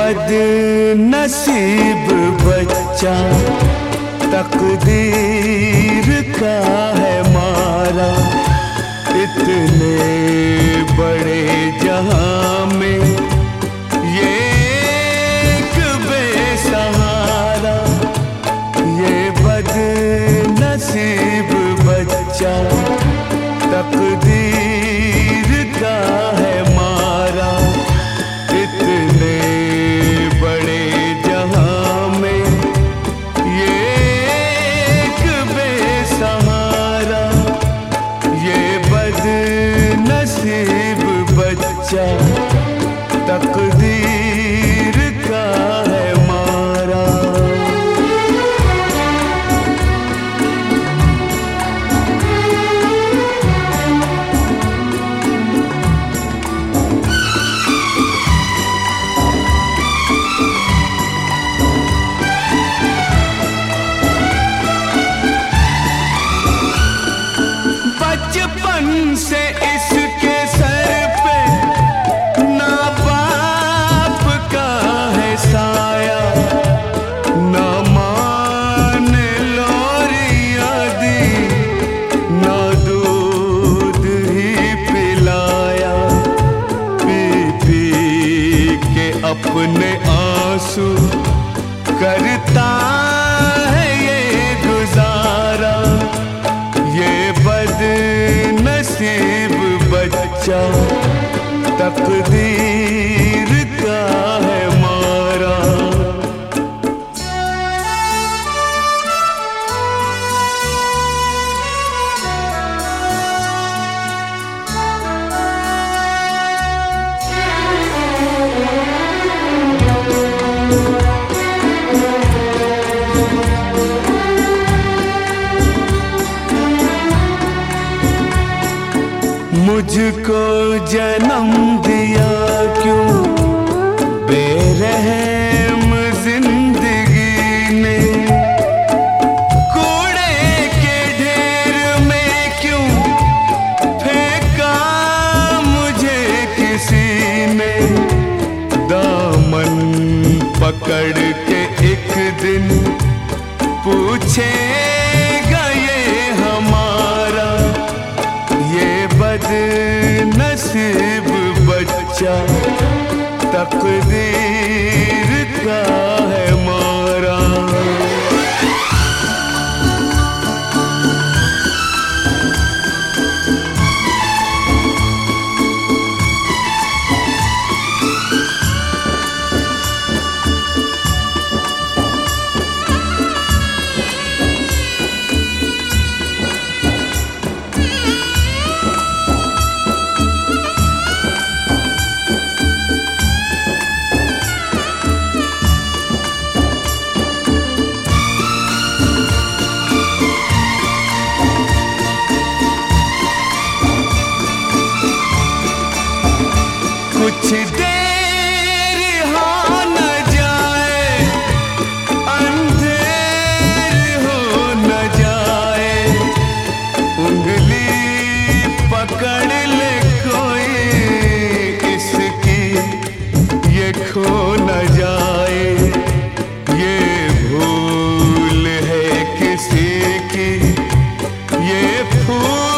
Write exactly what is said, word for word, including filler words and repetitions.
बदनसीब बच्चा तकदीर का है मारा। इतने बड़े जहां में ये एक बेसहारा, ये बदनसीब बच्चा तकदीर का है मारा। इतने बड़े जहां में ये एक बेसहारा, ये बदनसीब बच्चा तकदीर का है मारा। बचपन से इसके सर पे ना बाप का है साया, ना माँ ने लोरियां दी, ना दूध ही पिलाया। पी पी के अपने आंसू करता है ये गुजारा। ये बदनसीब बच्चा तकदीर का है मारा। मुझको जन्म दिया क्यों बेरहम जिंदगी ने, कूड़े के ढेर में क्यों फेंका मुझे किसी ने। दामन पकड़ के एक दिन पूछेगा ये हमारा, ये बदनसीब बच्चा तकदीर का है मारा। कुछ देर हो न जाए, अंधेर हो न जाए, उंगली पकड़ ले कोई इसकी, ये खो न जाए। ये भूल है किसी की, ये फूल